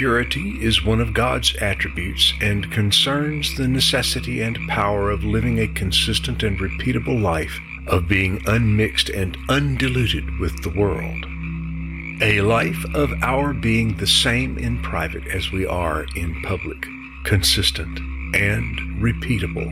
purity is one of God's attributes and concerns the necessity and power of living a consistent and repeatable life, of being unmixed and undiluted with the world. A life of our being the same in private as we are in public, consistent and repeatable.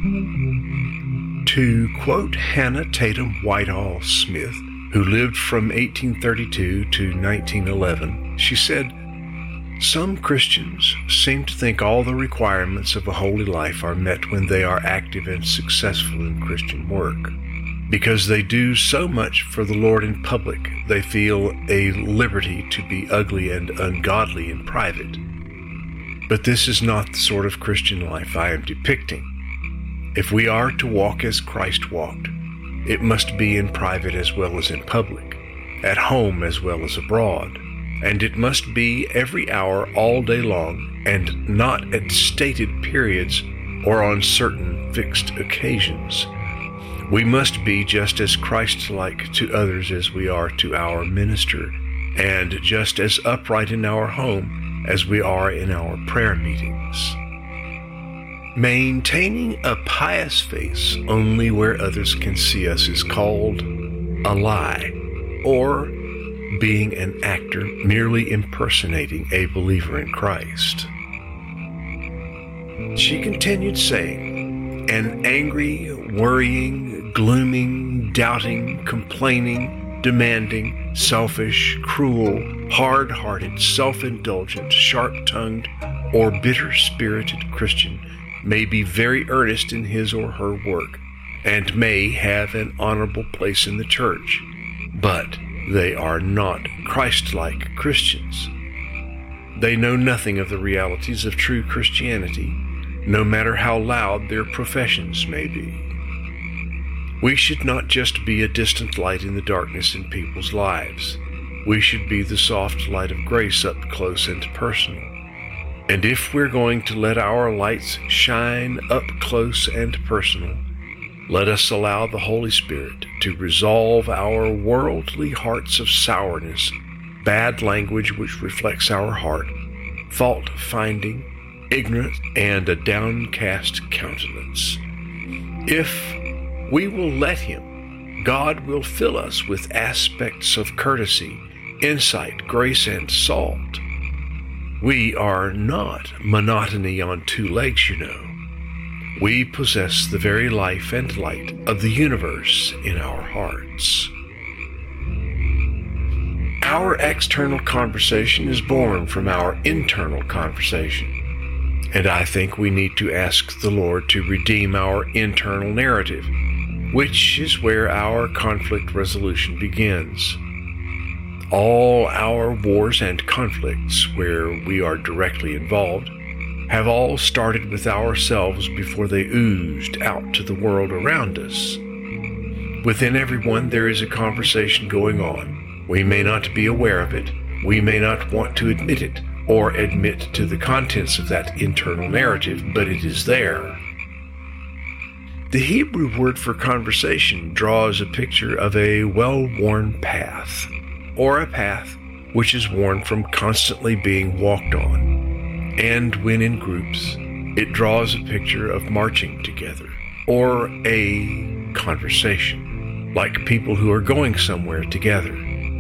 To quote Hannah Tatum Whitehall Smith, who lived from 1832 to 1911, she said, "Some Christians seem to think all the requirements of a holy life are met when they are active and successful in Christian work. Because they do so much for the Lord in public, they feel a liberty to be ugly and ungodly in private. But this is not the sort of Christian life I am depicting. If we are to walk as Christ walked, it must be in private as well as in public, at home as well as abroad, and it must be every hour all day long, and not at stated periods or on certain fixed occasions. We must be just as Christ-like to others as we are to our minister, and just as upright in our home as we are in our prayer meetings. Maintaining a pious face only where others can see us is called a lie, or being an actor merely impersonating a believer in Christ." She continued saying, "An angry, worrying, glooming, doubting, complaining, demanding, selfish, cruel, hard-hearted, self-indulgent, sharp-tongued, or bitter-spirited Christian may be very earnest in his or her work, and may have an honorable place in the church, but they are not Christ-like Christians. They know nothing of the realities of true Christianity, no matter how loud their professions may be. We should not just be a distant light in the darkness in people's lives. We should be the soft light of grace up close and personal. And if we're going to let our lights shine up close and personal, let us allow the Holy Spirit to resolve our worldly hearts of sourness, bad language which reflects our heart, fault-finding, ignorance, and a downcast countenance. If we will let Him, God will fill us with aspects of courtesy, insight, grace, and salt. We are not monotony on two legs, you know. We possess the very life and light of the universe in our hearts. Our external conversation is born from our internal conversation, and I think we need to ask the Lord to redeem our internal narrative, which is where our conflict resolution begins. All our wars and conflicts where we are directly involved have all started with ourselves before they oozed out to the world around us. Within everyone there is a conversation going on. We may not be aware of it, we may not want to admit it, or admit to the contents of that internal narrative, but it is there. The Hebrew word for conversation draws a picture of a well-worn path, or a path which is worn from constantly being walked on. And when in groups, it draws a picture of marching together, or a conversation, like people who are going somewhere together.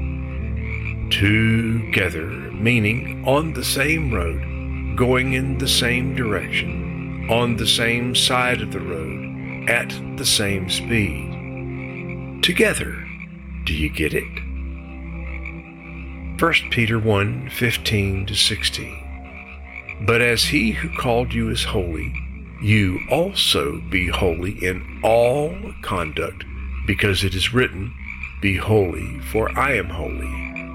Together, meaning on the same road, going in the same direction, on the same side of the road, at the same speed. Together. Do you get it? 1 Peter 1:15-16. But as He who called you is holy, you also be holy in all conduct, because it is written, "Be holy, for I am holy."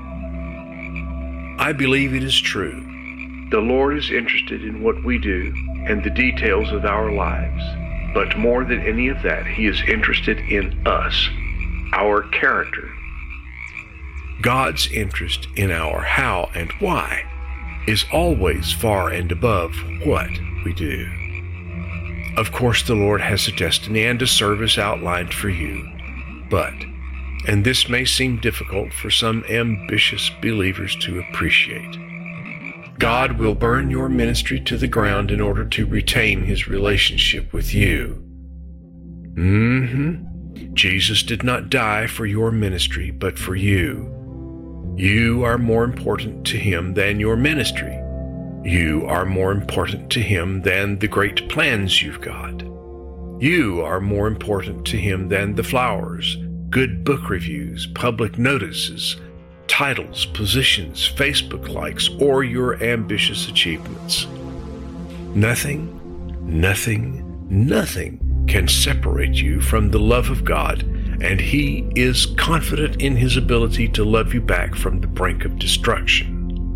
I believe it is true. The Lord is interested in what we do and the details of our lives. But more than any of that, He is interested in us, our character. God's interest in our how and why is always far and above what we do. Of course, the Lord has a destiny and a service outlined for you, but, and this may seem difficult for some ambitious believers to appreciate, God will burn your ministry to the ground in order to retain his relationship with you. Jesus did not die for your ministry, but for you. You are more important to him than your ministry. You are more important to him than the great plans you've got. You are more important to him than the flowers, good book reviews, public notices, titles, positions, Facebook likes, or your ambitious achievements. Nothing can separate you from the love of God, and he is confident in his ability to love you back from the brink of destruction.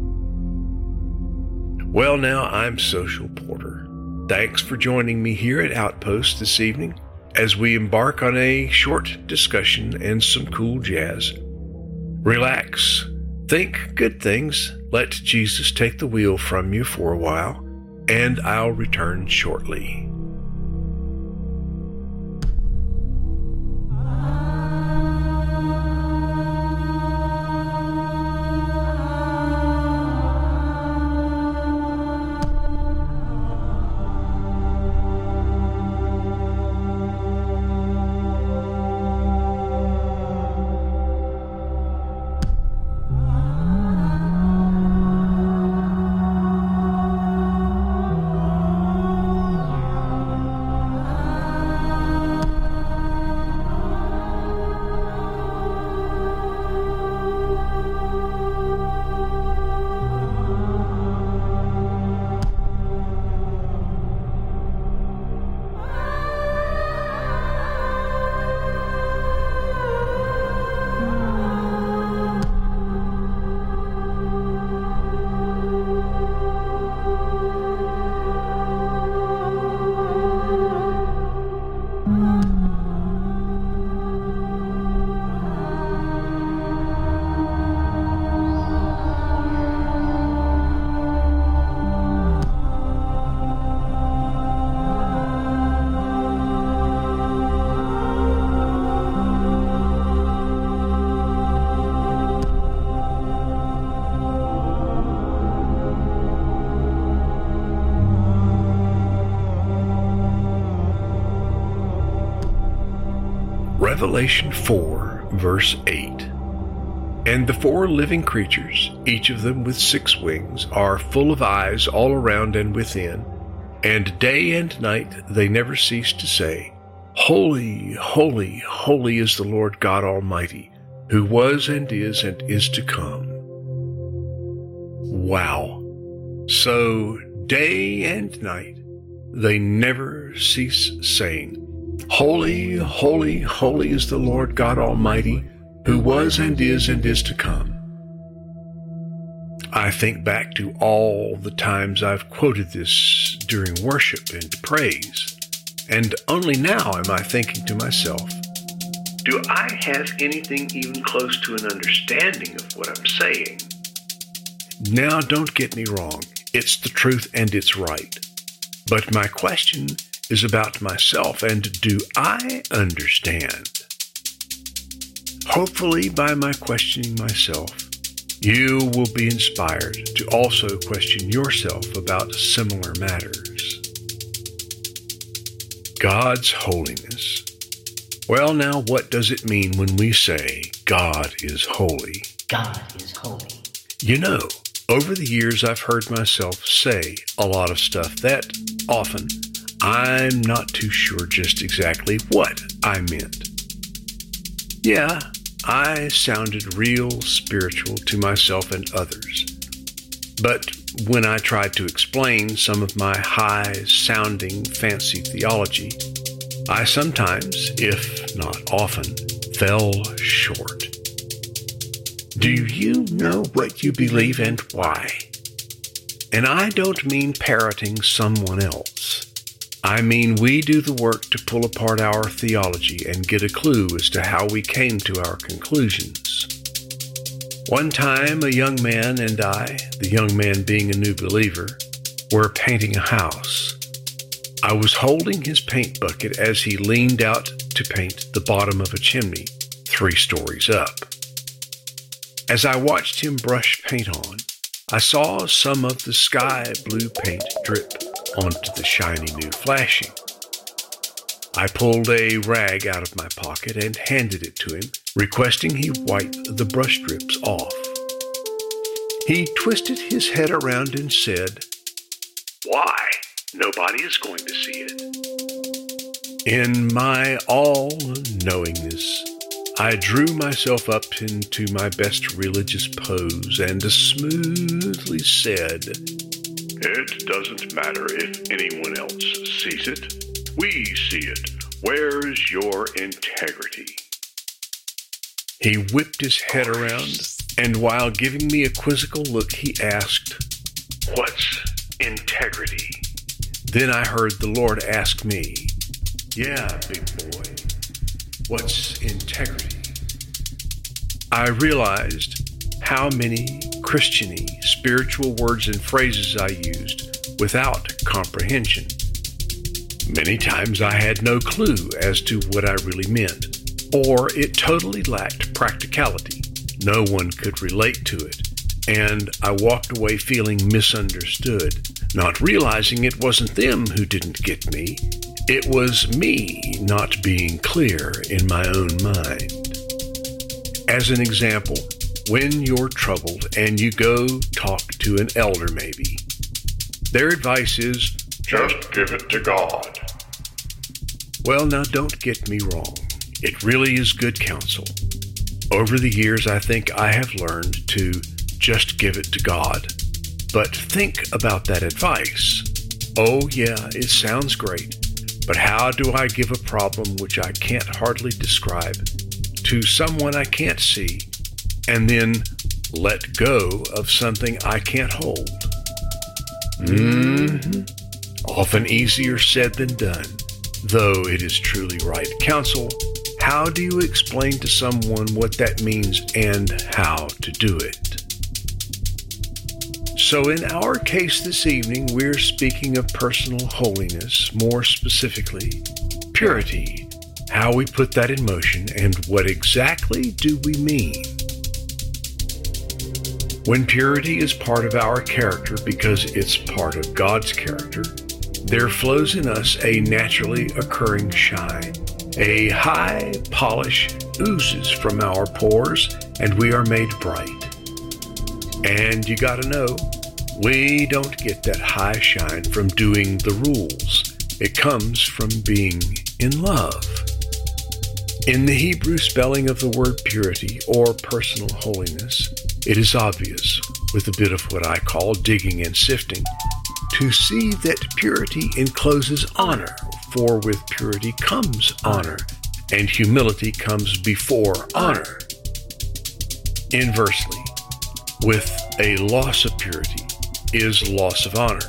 Well, now, I'm Social Porter. Thanks for joining me here at Outpost this evening as we embark on a short discussion and some cool jazz. Relax, think good things, let Jesus take the wheel from you for a while, and I'll return shortly. Revelation 4, verse 8. And the 4 living creatures, each of them with 6 wings, are full of eyes all around and within, and day and night they never cease to say, Holy, holy, holy is the Lord God Almighty, who was and is to come. Wow. So day and night they never cease saying, Holy, holy, holy is the Lord God Almighty, who was and is to come. I think back to all the times I've quoted this during worship and praise, and only now am I thinking to myself, do I have anything even close to an understanding of what I'm saying? Now, don't get me wrong, it's the truth and it's right. But my question is about myself, and do I understand? Hopefully, by my questioning myself, you will be inspired to also question yourself about similar matters. God's holiness. Well, now, what does it mean when we say God is holy? God is holy. You know, over the years I've heard myself say a lot of stuff that often I'm not too sure just exactly what I meant. Yeah, I sounded real spiritual to myself and others. But when I tried to explain some of my high-sounding fancy theology, I sometimes, if not often, fell short. Do you know what you believe and why? And I don't mean parroting someone else. I mean, we do the work to pull apart our theology and get a clue as to how we came to our conclusions. One time, a young man and I, the young man being a new believer, were painting a house. I was holding his paint bucket as he leaned out to paint the bottom of a chimney 3 stories up. As I watched him brush paint on, I saw some of the sky blue paint drip onto the shiny new flashing. I pulled a rag out of my pocket and handed it to him, requesting he wipe the brush drips off. He twisted his head around and said, "Why? Nobody is going to see it." In my all-knowingness, I drew myself up into my best religious pose and smoothly said, "It doesn't matter if anyone else sees it. We see it. Where's your integrity?" He whipped his head around, and while giving me a quizzical look, he asked, "What's integrity?" Then I heard the Lord ask me, "Yeah, big boy, what's integrity?" I realized how many Christian-y spiritual words and phrases I used without comprehension. Many times I had no clue as to what I really meant, or it totally lacked practicality. No one could relate to it, and I walked away feeling misunderstood, not realizing it wasn't them who didn't get me. It was me not being clear in my own mind. As an example, when you're troubled and you go talk to an elder maybe, their advice is, "Just give it to God." Well, now don't get me wrong. It really is good counsel. Over the years, I think I have learned to just give it to God. But think about that advice. Oh yeah, it sounds great. But how do I give a problem which I can't hardly describe to someone I can't see and then let go of something I can't hold? Often easier said than done, though it is truly right counsel. How do you explain to someone what that means and how to do it? So in our case this evening, we're speaking of personal holiness, more specifically, purity, how we put that in motion, and what exactly do we mean? When purity is part of our character because it's part of God's character, there flows in us a naturally occurring shine. A high polish oozes from our pores, and we are made bright. And you gotta know, we don't get that high shine from doing the rules. It comes from being in love. In the Hebrew spelling of the word purity or personal holiness, it is obvious, with a bit of what I call digging and sifting, to see that purity encloses honor, for with purity comes honor, and humility comes before honor. Inversely, with a loss of purity is loss of honor.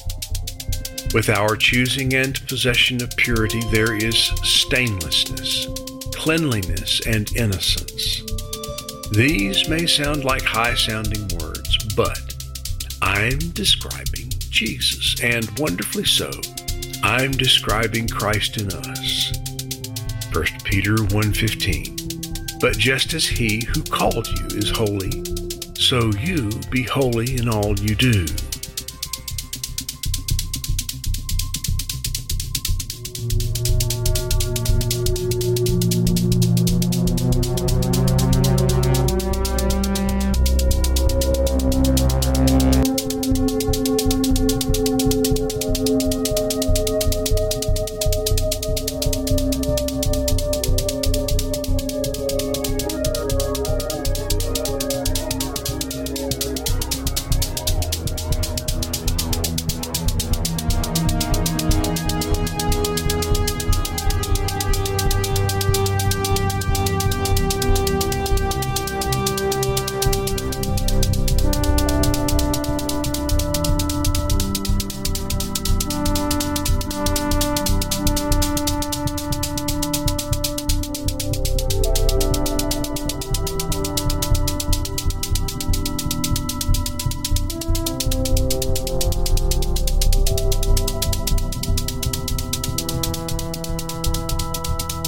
With our choosing and possession of purity, there is stainlessness, cleanliness, and innocence. These may sound like high-sounding words, but I'm describing Jesus, and wonderfully so, I'm describing Christ in us. 1 Peter 1:15. But just as he who called you is holy, so you be holy in all you do.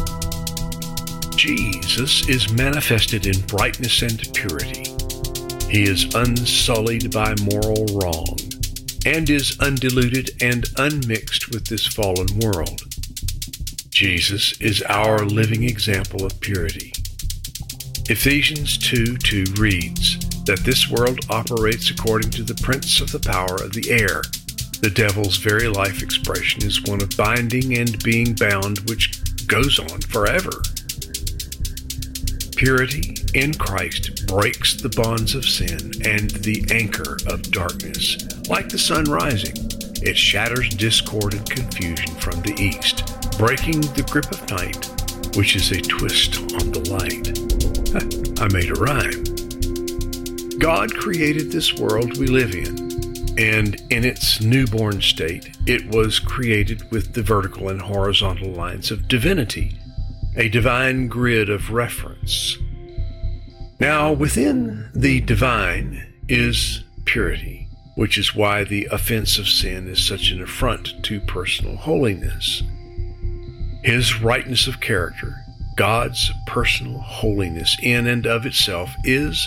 Jesus is manifested in brightness and purity. He is unsullied by moral wrong, and is undiluted and unmixed with this fallen world. Jesus is our living example of purity. Ephesians 2:2 reads that this world operates according to the prince of the power of the air. The devil's very life expression is one of binding and being bound, which goes on forever. Purity in Christ breaks the bonds of sin and the anchor of darkness. Like the sun rising, it shatters discord and confusion from the east, breaking the grip of night, which is a twist on the light. I made a rhyme. God created this world we live in, and in its newborn state, it was created with the vertical and horizontal lines of divinity, a divine grid of reference. Now, within the divine is purity, which is why the offense of sin is such an affront to personal holiness. His rightness of character, God's personal holiness in and of itself, is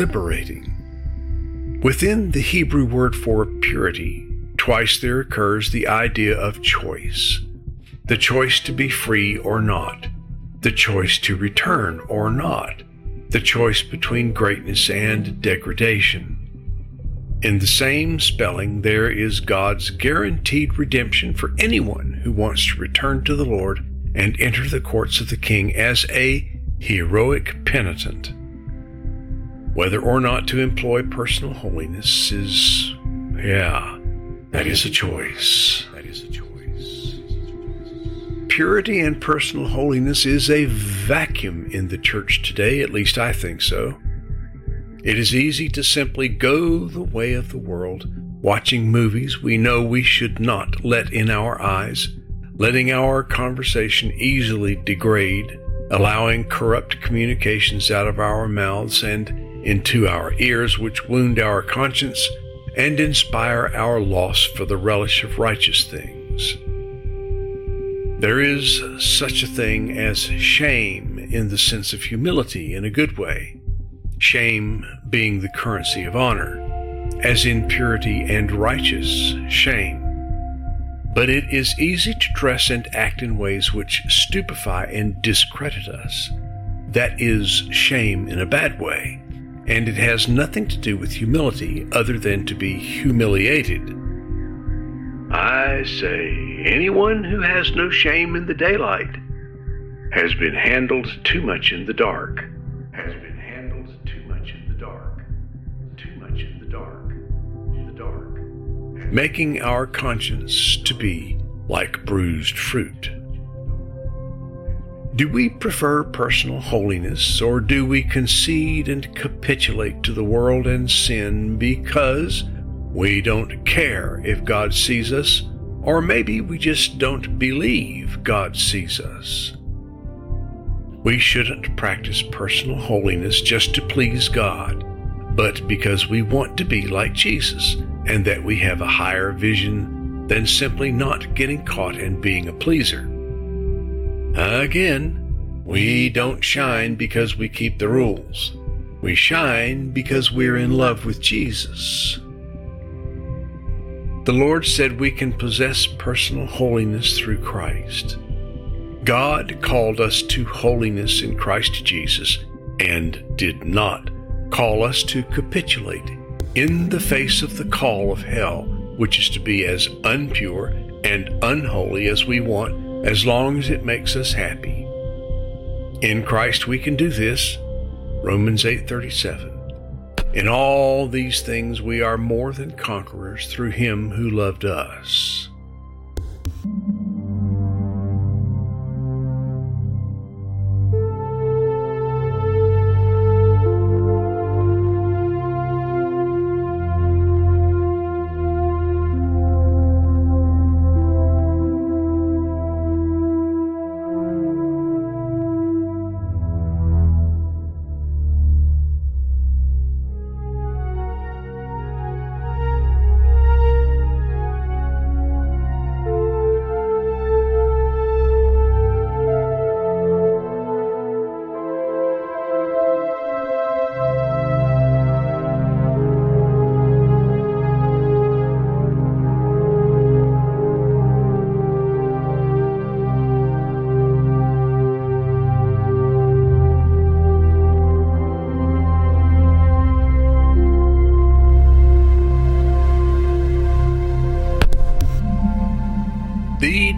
liberating. Within the Hebrew word for purity, twice there occurs the idea of choice. The choice to be free or not. The choice to return or not. The choice between greatness and degradation. In the same spelling, there is God's guaranteed redemption for anyone who wants to return to the Lord and enter the courts of the King as a heroic penitent. Whether or not to employ personal holiness is, that is a choice. That is a choice. Purity and personal holiness is a vacuum in the church today, at least I think so. It is easy to simply go the way of the world, watching movies we know we should not let in our eyes, letting our conversation easily degrade, allowing corrupt communications out of our mouths and into our ears, which wound our conscience and inspire our loss for the relish of righteous things. There is such a thing as shame in the sense of humility in a good way, shame being the currency of honor, as in purity and righteous shame. But it is easy to dress and act in ways which stupefy and discredit us. That is shame in a bad way, and it has nothing to do with humility other than to be humiliated. I say, anyone who has no shame in the daylight has been handled too much in the dark. Has been handled too much in the dark. Too much in the dark. In the dark. Making our conscience to be like bruised fruit. Do we prefer personal holiness, or do we concede and capitulate to the world and sin because we don't care if God sees us, or maybe we just don't believe God sees us? We shouldn't practice personal holiness just to please God, but because we want to be like Jesus, and that we have a higher vision than simply not getting caught and being a pleaser. Again, we don't shine because we keep the rules. We shine because we're in love with Jesus. The Lord said we can possess personal holiness through Christ. God called us to holiness in Christ Jesus and did not call us to capitulate in the face of the call of hell, which is to be as unpure and unholy as we want, as long as it makes us happy. In Christ we can do this, Romans 8:37. In all these things we are more than conquerors through him who loved us.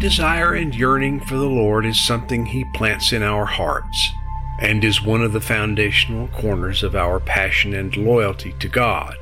desire and yearning for the Lord is something He plants in our hearts and is one of the foundational corners of our passion and loyalty to God.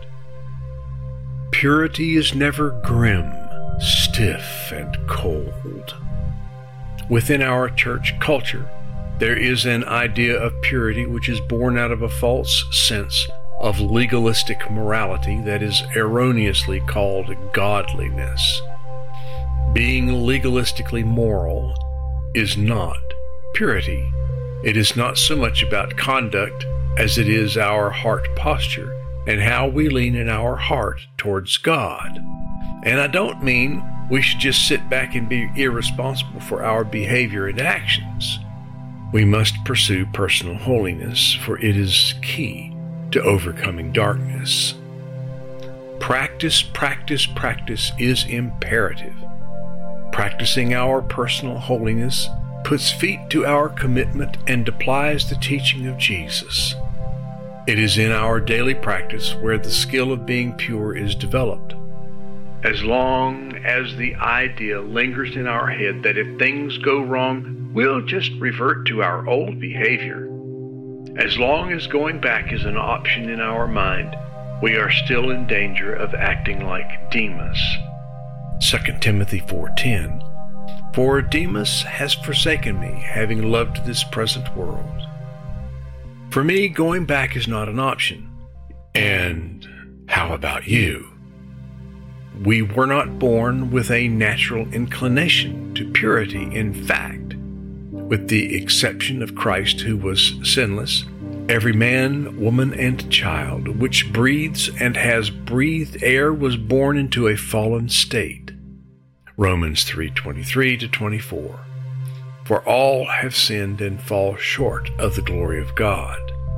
Purity is never grim, stiff, and cold. Within our church culture, there is an idea of purity which is born out of a false sense of legalistic morality that is erroneously called godliness. Being legalistically moral is not purity. It is not so much about conduct as it is our heart posture and how we lean in our heart towards God. And I don't mean we should just sit back and be irresponsible for our behavior and actions. We must pursue personal holiness, for it is key to overcoming darkness. Practice, practice, practice is imperative. Practicing our personal holiness puts feet to our commitment and applies the teaching of Jesus. It is in our daily practice where the skill of being pure is developed. As long as the idea lingers in our head that if things go wrong, we'll just revert to our old behavior, as long as going back is an option in our mind, we are still in danger of acting like Demas. 2 Timothy 4:10, "For Demas has forsaken me, having loved this present world." For me, going back is not an option. And how about you? We were not born with a natural inclination to purity. In fact, with the exception of Christ, who was sinless, every man, woman, and child which breathes and has breathed air was born into a fallen state. Romans 3:23-24. For all have sinned and fall short of the glory of God.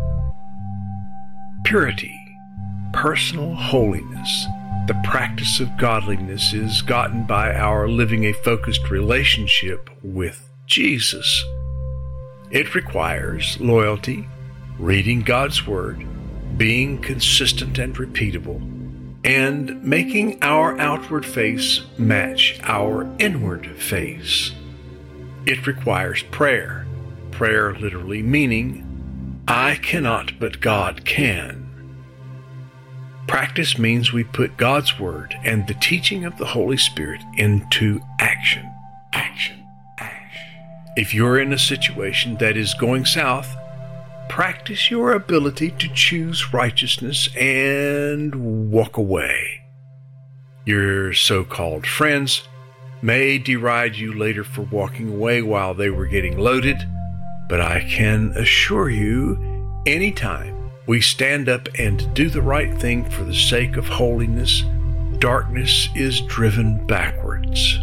Purity, personal holiness, the practice of godliness is gotten by our living a focused relationship with Jesus. It requires loyalty, reading God's Word, being consistent and repeatable, and making our outward face match our inward face. It requires prayer, prayer literally meaning, I cannot but God can. Practice means we put God's Word and the teaching of the Holy Spirit into action. Action. Action. If you're in a situation that is going south, practice your ability to choose righteousness and walk away. Your so-called friends may deride you later for walking away while they were getting loaded, but I can assure you, anytime we stand up and do the right thing for the sake of holiness, darkness is driven backwards.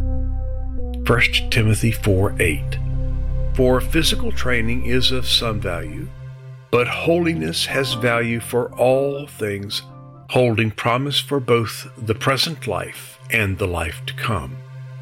1 Timothy 4:8. For physical training is of some value, but holiness has value for all things, holding promise for both the present life and the life to come.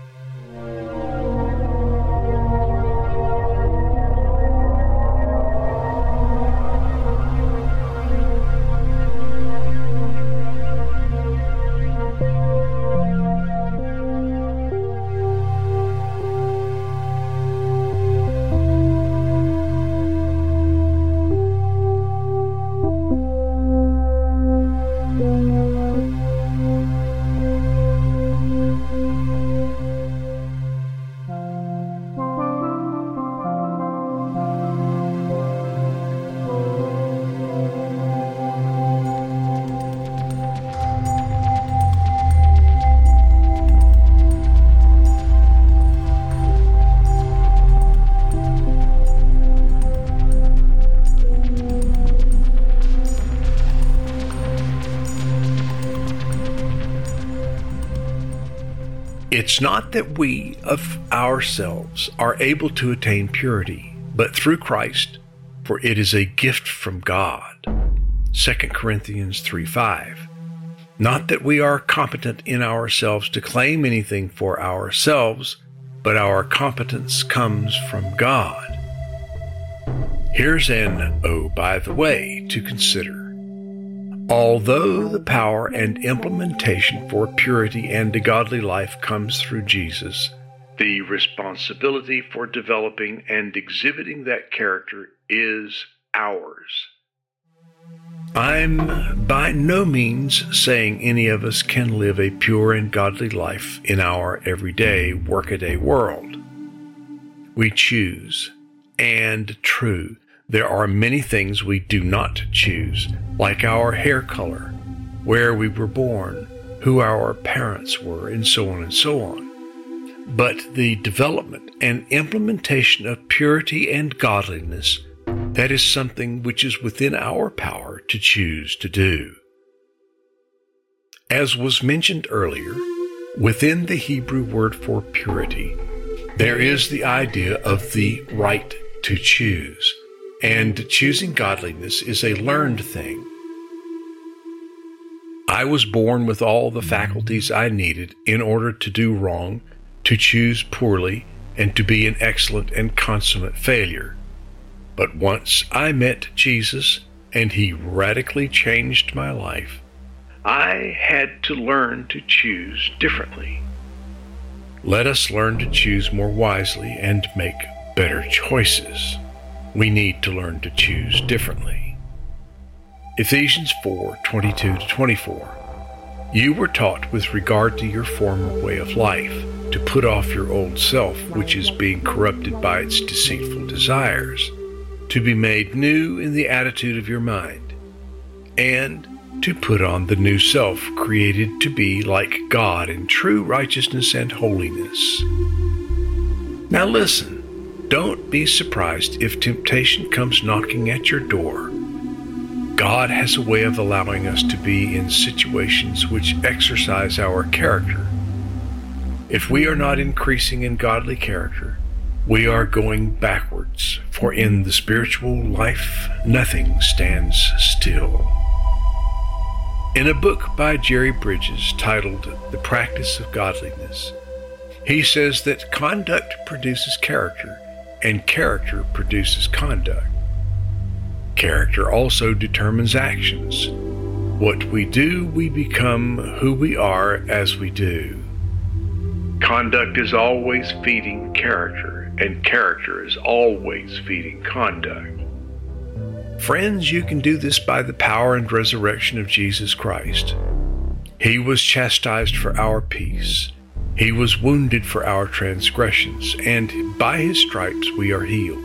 It's not that we of ourselves are able to attain purity, but through Christ, for it is a gift from God. 2 Corinthians 3:5. Not that we are competent in ourselves to claim anything for ourselves, but our competence comes from God. Here's an "oh, by the way" to consider. Although the power and implementation for purity and a godly life comes through Jesus, The responsibility for developing and exhibiting that character is ours. I'm by no means saying any of us can live a pure and godly life in our everyday, workaday world. We choose, and true, there are many things we do not choose, like our hair color, where we were born, who our parents were, and so on and so on. But the development and implementation of purity and godliness, that is something which is within our power to choose to do. As was mentioned earlier, within the Hebrew word for purity, there is the idea of the right to choose, and choosing godliness is a learned thing. I was born with all the faculties I needed in order to do wrong, to choose poorly, and to be an excellent and consummate failure. But once I met Jesus, and he radically changed my life, I had to learn to choose differently. Let us learn to choose more wisely and make better choices. We need to learn to choose differently. Ephesians 4:22-24. You were taught with regard to your former way of life, to put off your old self, which is being corrupted by its deceitful desires, to be made new in the attitude of your mind, and to put on the new self, created to be like God in true righteousness and holiness. Now listen, don't be surprised if temptation comes knocking at your door. God has a way of allowing us to be in situations which exercise our character. If we are not increasing in godly character, we are going backwards, for in the spiritual life, nothing stands still. In a book by Jerry Bridges titled The Practice of Godliness, he says that conduct produces character, and character produces conduct. Character also determines actions. What we do, we become who we are as we do. Conduct is always feeding character, and character is always feeding conduct. Friends, you can do this by the power and resurrection of Jesus Christ. He was chastised for our peace. He was wounded for our transgressions, and by his stripes we are healed.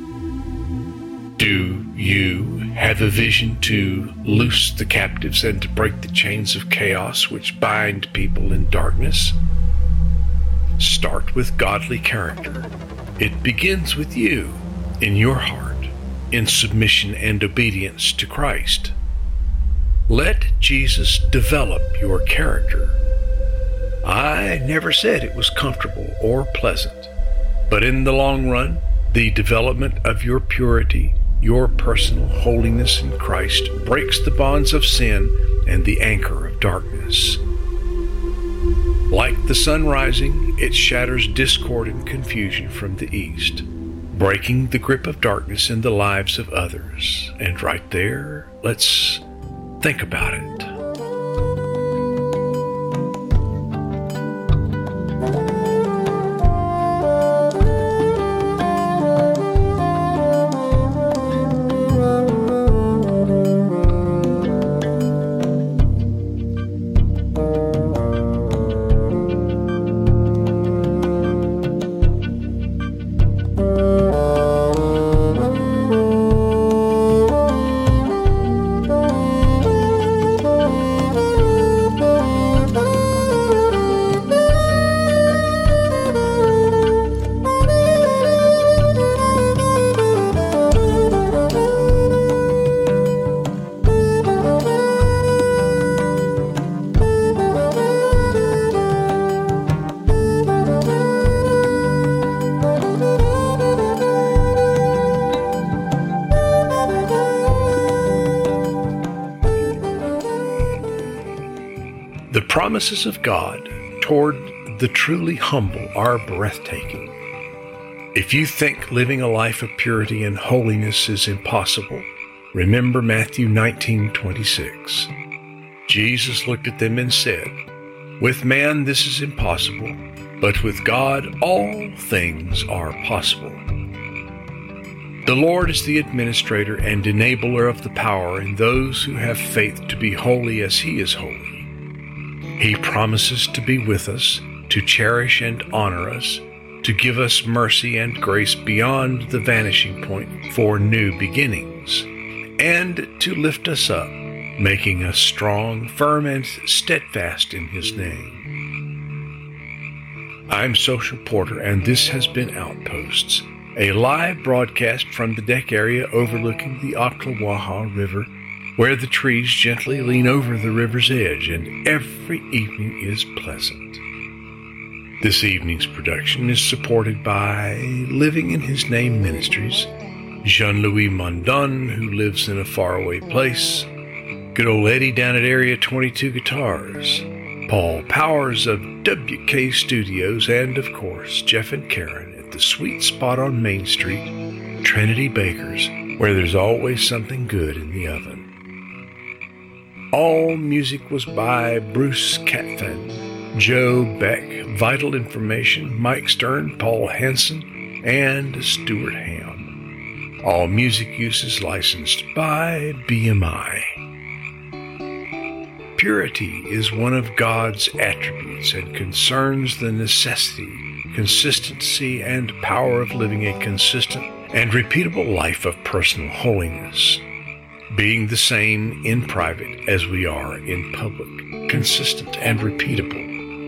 Do you have a vision to loose the captives and to break the chains of chaos which bind people in darkness? Start with godly character. It begins with you, in your heart, in submission and obedience to Christ. Let Jesus develop your character. I never said it was comfortable or pleasant, but in the long run, the development of your purity, your personal holiness in Christ, breaks the bonds of sin and the anchor of darkness. Like the sun rising, it shatters discord and confusion from the east, breaking the grip of darkness in the lives of others. And right there, let's think about it. The promises of God toward the truly humble are breathtaking. If you think living a life of purity and holiness is impossible, remember Matthew 19:26. Jesus looked at them and said, "With man this is impossible, but with God all things are possible. The Lord is the administrator and enabler of the power in those who have faith to be holy as He is holy. He promises to be with us, to cherish and honor us, to give us mercy and grace beyond the vanishing point for new beginnings, and to lift us up, making us strong, firm, and steadfast in His name. I'm Social Porter, and this has been Outposts, a live broadcast from the deck area overlooking the Ocklawaha River, where the trees gently lean over the river's edge, and every evening is pleasant. This evening's production is supported by Living in His Name Ministries, Jean-Louis Mondon, who lives in a faraway place, good old Eddie down at Area 22 Guitars, Paul Powers of WK Studios, and, of course, Jeff and Karen at the sweet spot on Main Street, Trinity Bakers, where there's always something good in the oven. All music was by Bruce Catfan, Joe Beck, Vital Information, Mike Stern, Paul Hansen, and Stuart Ham. All music use is licensed by BMI. Purity is one of God's attributes and concerns the necessity, consistency, and power of living a consistent and repeatable life of personal holiness, being the same in private as we are in public, consistent and repeatable.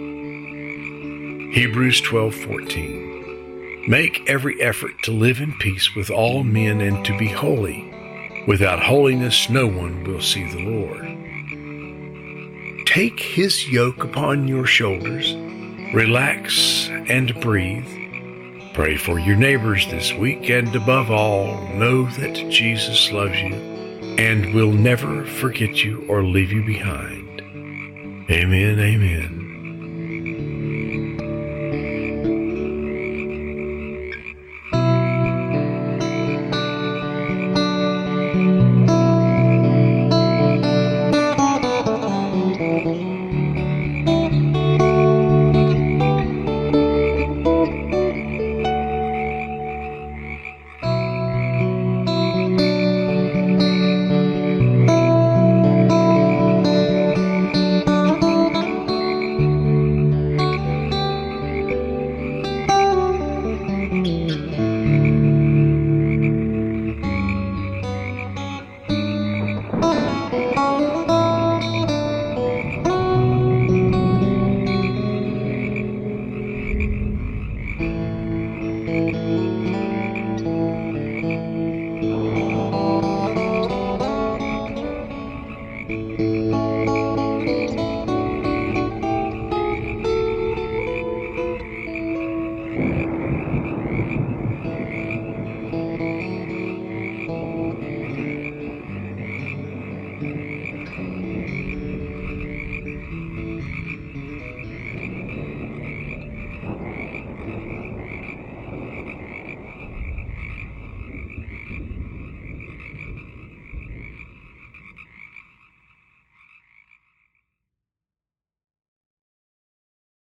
Hebrews 12:14. Make every effort to live in peace with all men and to be holy. Without holiness no one will see the Lord. Take His yoke upon your shoulders, relax and breathe. Pray for your neighbors this week, and above all, know that Jesus loves you and will never forget you or leave you behind. Amen, amen.